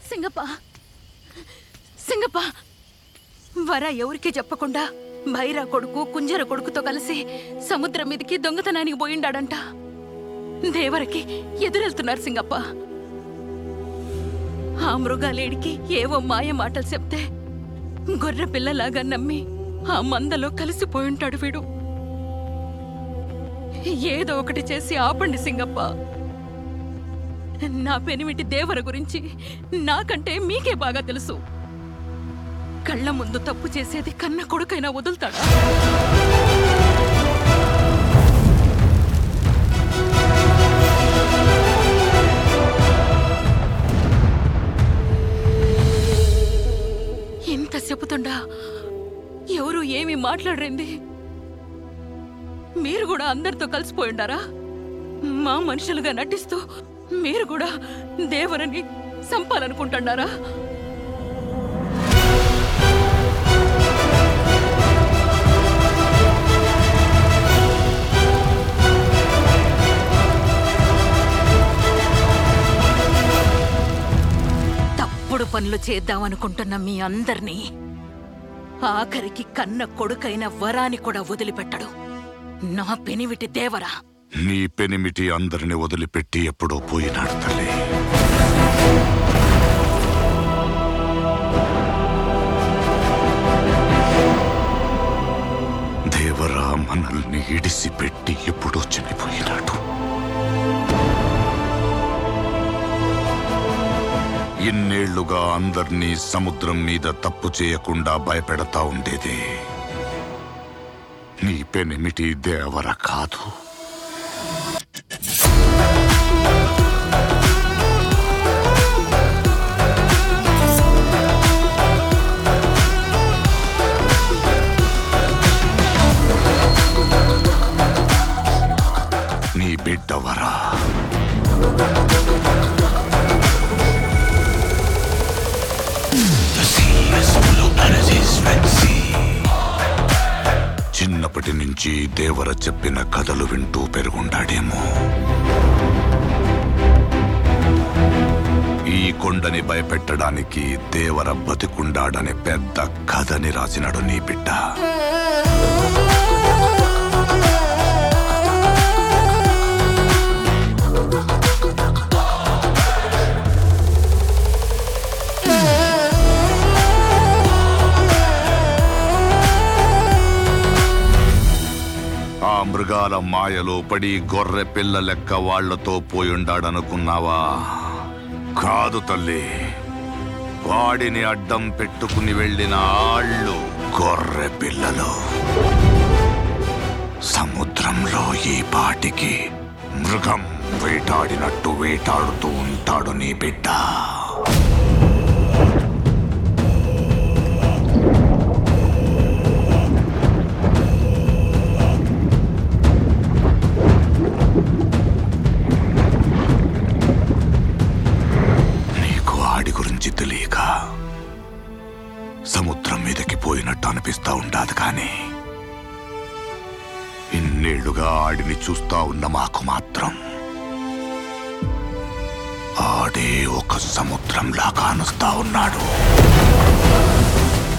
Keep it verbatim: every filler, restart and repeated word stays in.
సింగప్ప సింగప్ప వర ఎవరికి చెప్పకుండా భైరా కొడుకు కుంజర కొడుకుతో కలిసి సముద్రం మీదకి దొంగతనానికి పోయిండాడంట. దేవరకి ఎదురెళ్తున్నారు సింగప్ప. ఆ మృగాలేడికి ఏవో మాయ మాటలు చెప్తే గొర్రె పిల్లలాగా నమ్మి ఆ మందలో కలిసిపోయింటాడు వీడు. ఏదో ఒకటి చేసి ఆపండి సింగప్ప. నా పెనిమిటి దేవర గురించి నాకంటే మీకే బాగా తెలుసు. కళ్ళ ముందు తప్పు చేసేది కన్న కొడుకైనా వదులుతాడా? ఇంత చెబుతుండా ఎవరు ఏమీ మాట్లాడరేంది? మీరు కూడా అందరితో కలిసిపోయిండారా? మా మనుషులుగా నటిస్తూ మీరు కూడా దేవరని సంపాలనుకుంటున్నారా? తప్పుడు పనులు చేద్దామనుకుంటున్న మీ అందర్నీ ఆఖరికి కన్న కొడుకైన వరాని కూడా వదిలిపెట్టడు నా పెనివిటి దేవరా. నీ పెనిమిటి అందరిని వదిలిపెట్టి ఎప్పుడో పోయినాడు తల్లి. దేవరా మనల్ని ఇడిసిపెట్టి ఎప్పుడో చనిపోయినాడు. ఇన్నేళ్లుగా అందర్నీ సముద్రం మీద తప్పు చేయకుండా భయపెడతా ఉండేది నీ పెనిమిటి దేవర కాదు. నీ బిడ్డవరా. చిన్నప్పటి నుంచి దేవర చెప్పిన కథలు వింటూ పెరుగుండాడేమో. ఈ కొండని భయపెట్టడానికి దేవర బతికుండాడనే పెద్ద కథని రాసినాడు నీ బిడ్డ. ఆ మృగాల మాయలో పడి గొర్రె పిల్ల లెక్క వాళ్లతో పోయుండాడనుకున్నావా? కాదు తల్లి. వాడిని అడ్డం పెట్టుకుని వెళ్ళిన ఆళ్ళు గొర్రె పిల్లలు. సముద్రంలో ఈ పాటికి మృగం వేటాడినట్టు వేటాడుతూ ఉంటాడు నీ బిడ్డ. తెలియక సముద్రం మీదకి పోయినట్టు అనిపిస్తా ఉండాది. కానీ ఇన్నేళ్లుగా ఆడిని చూస్తా ఉన్న మాకు మాత్రం ఆడే ఒక సముద్రంలా కానుస్తా ఉన్నాడు.